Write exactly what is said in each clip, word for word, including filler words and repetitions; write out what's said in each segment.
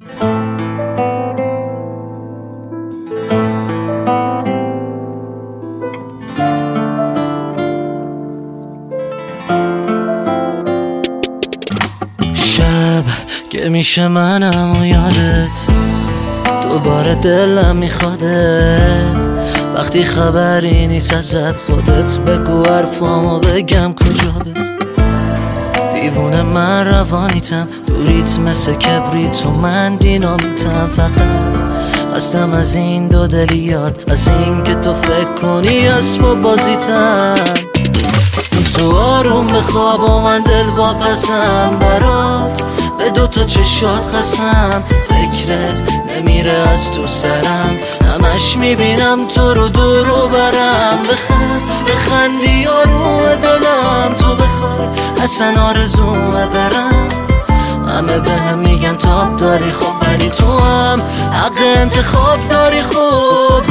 شب که میشه منم و یادت دوباره دلم میخوادت، وقتی خبری نیست ازت خودت بگو حرفامو بگم کجا بت. دیوونه من روانیتم تو ریتم مثل کبریت و من دینامیتم، فقط هستم از این دو دلیات، از این که تو فکر کنی اسم و بازیتم. تو آروم بخواب و من دل واپسم برات، به دوتا چشات خستم، فکرت نمیره از تو سرم، همش میبینم تو رو دور و برم. بخند بخندی آروم دلم، تو بخوای اصلا آرزومه برم. همه به هم میگن تاب داری خوب، ولی تو هم حق انتخاب داری خوب.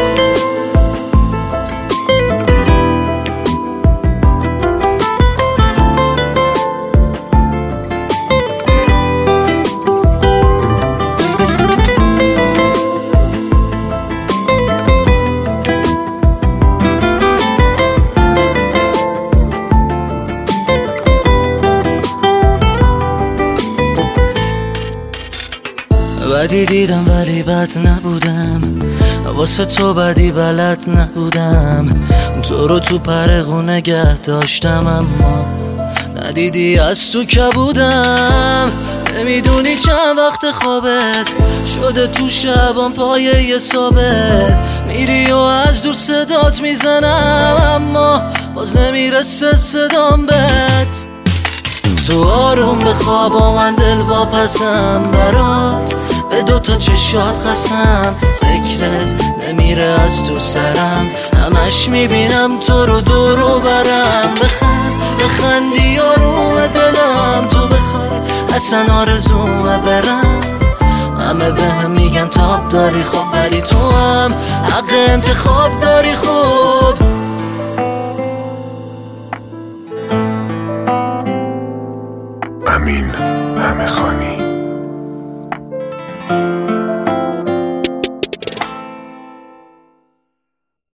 بدی دیدم ولی بد نبودم، واسه تو بدی بلد نبودم. تو رو تو پرغو نگه داشتم اما ندیدی از تو که بودم. نمیدونی چند وقت خوابت شده تو شبان پایه ثابت، میری و از دور صدات میزنم اما باز نمیرسه صدام بهت. تو آروم بخواب و من دل واپسم برات، به دوتا چشات خستم، فکرت نمیره از تو سرم، همش میبینم تو رو دور و برم. بخند بخندی آروم دلم، تو بخوای اصلا آرزومه برم. همه به هم میگن تاب داری خوب، ولی تو هم حق انتخاب داری خوب. امین همه خانی.